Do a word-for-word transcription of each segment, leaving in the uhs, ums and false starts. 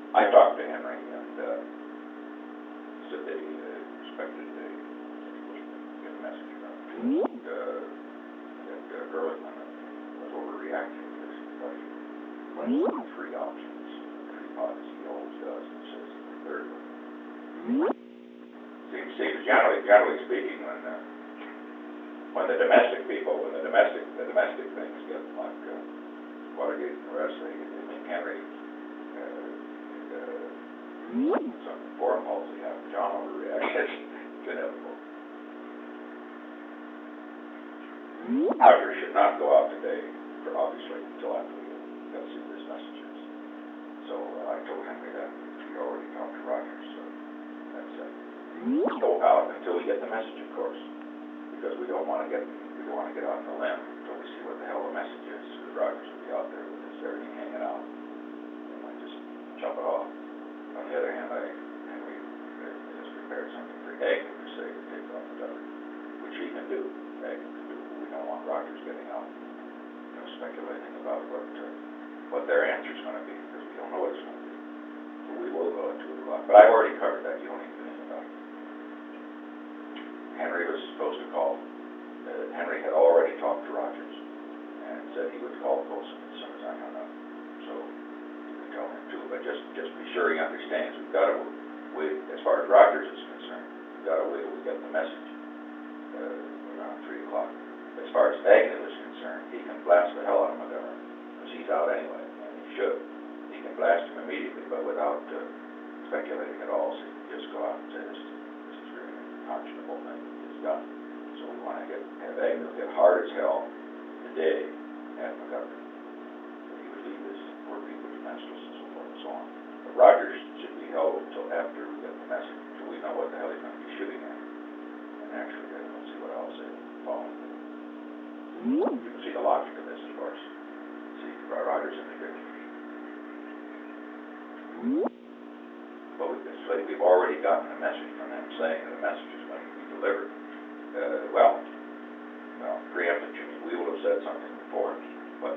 I talked to Henry and, uh, said they uh, expected they get a message from him. And, uh, that uh, Ehrlichman was overreacting to this because he went through three options, three pods, he always does, and says the third one. See, see, generally, generally speaking, when, uh, when the domestic people, when the domestic, the domestic things get like, uh, Watergate and the rest, they, they make Henry, uh, uh, some foreign policy have John overreact. It's inevitable. Rogers should not go out today, for obviously, until after we got to see these messages. So uh, I told Henry that we already talked to Rogers, so that's it. Go out until we get the message, of course, because we don't want to get we don't want to get out on the limb until we see what the hell the message is. Because Rogers will be out there with his everything hanging out. We might just chop it off. On the other hand, I Henry has prepared something for Agnew to say to take off the cover, which he can do. Agnew can do. We don't want Rogers getting out, you know, speculating about what uh, what their answer is going to be, because we don't know what it's going to be. So we will go at two o'clock. But I've already covered that. You don't need to do anything about it. Henry was supposed to call. Uh, Henry had already talked to Rogers and said he would call Colson as soon as I hung up. So you can tell him too. But just just be sure he understands. We've got to wait. As far as Rogers is concerned, we've got to wait till we get the message uh, around three o'clock. As far as Agnew is concerned, he can blast the hell out of McGovern because he's out anyway, and he should. He can blast him immediately, but without uh, speculating at all. So he can just go out and say this, this is really an unconscionable thing. It's done. So we want to get have Agnew hit hard as hell today at McGovern. So he would leave his poor people defenseless and so forth and so on. But Rogers should be held until after we get the message, until we know what the hell he's going to be shooting at. And actually, uh, we'll see what I'll say following. You can see the logic of this, of course. See Rogers in the picture. But we can say we've already gotten a message from them saying that the message is going to be delivered. Uh, well, well, preemptive, you mean we will have said something before, but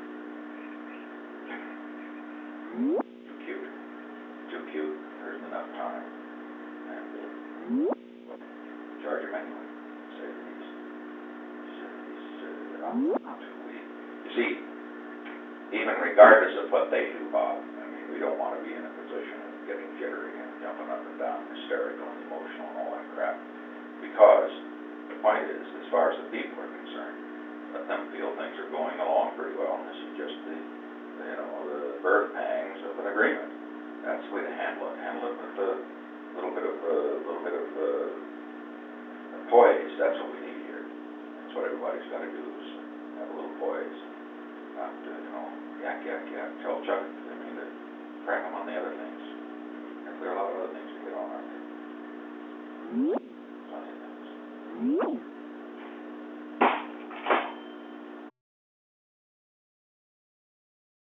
too cute, too cute. There isn't enough time, and uh, charge him anyway. Say that he's, he's, he's uh, not too weak. You see, even regardless of what they do, Bob, I mean, we don't want to be in a position of getting jittery and jumping up and down, hysterical and emotional and all that crap, because the point is, as far as the people are concerned, let them feel things are going along pretty well, and this is just the, the you know, the birth pangs of an agreement. That's the way to handle it. Handle it with a little bit of, a uh, little bit of uh, poise. That's what we need here. That's what everybody's got to do is have a little poise, not uh, you know, yak yak yak. Tell Chuck, I mean, to crack them on the other things. And there are a lot of other things to get on, aren't there? Plenty of things.